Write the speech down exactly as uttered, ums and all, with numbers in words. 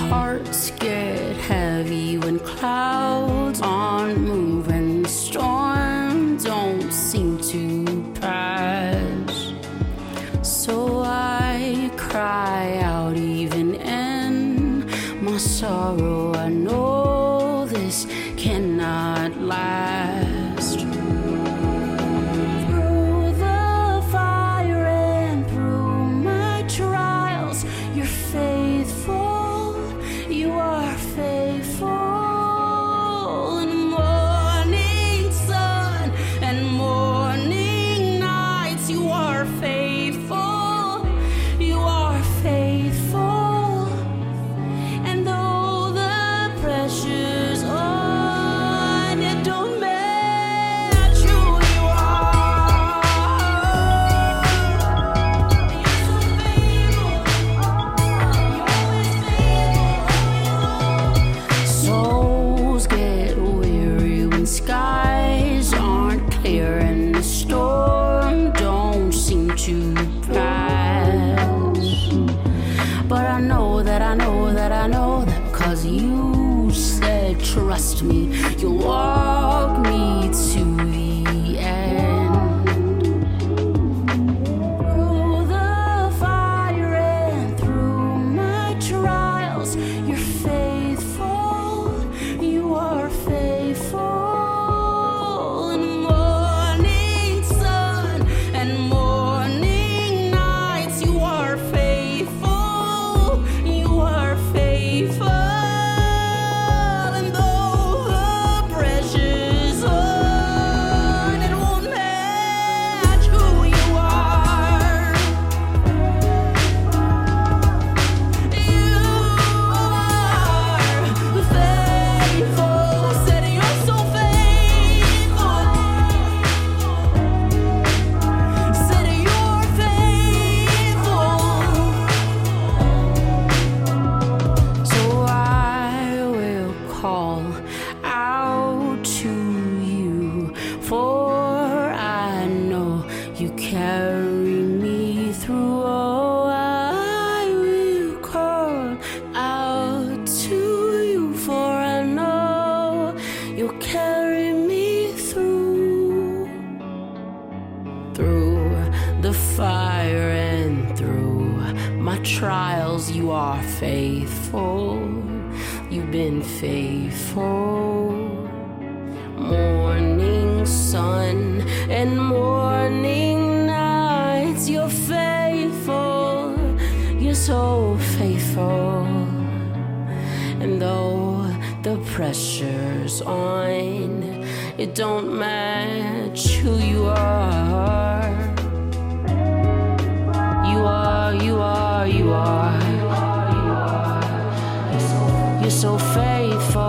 hearts get heavy when clouds aren't moving. The storm don't seem to pass. So I cry out even in my sorrow. I know this cannot last. Through the fire and through my trials, you're faithful, you are faithful. In the morning sun and morning nights, you are faithful, you are faithful. And though the pressure's on, it don't match who you are. You're so faithful, you're always faithful. Souls get weary when skies aren't clear and the storm don't seem to pass. But I know that I know that I know that because you said trust me, you'll walk me to the end. Through the fire and through my trials, you're faithful, you are faithful. In the morning sun and morning nights, you are faithful, you are faithful. And though the pressure's on, it won't match who you are. You are faithful, said you're so faithful, said you're faithful. So I will call out to you, for I know you carry me through. Oh, I will call out to you, for I know you'll carry me through. Through the fire and through my trials, you are faithful. You've been faithful. Morning sun and morning nights, you're faithful. You're so faithful. And though the pressure's on, it don't match who you are. You are, you are, you are. You're so faithful.